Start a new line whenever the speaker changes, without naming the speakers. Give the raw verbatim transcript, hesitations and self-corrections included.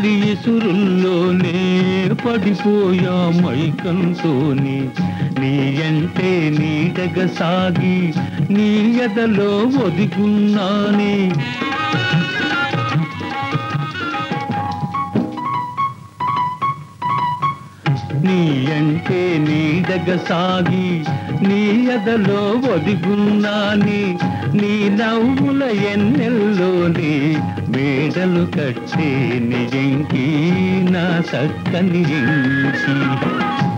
తొలి ఇసురుల్లోనే పడిపోయా మైకంతోనే నీ అంటే నీడగా సాగి నీ ఎదలో ఒదిగున్నానే నీ అంటే నీడగా సాగి నీ ఎదలో ఒదిగున్నానే నీ నవ్వుల ఎన్నెల్లోనే మేడలు కట్టే నిజంకి నా చక్కని ఇంకి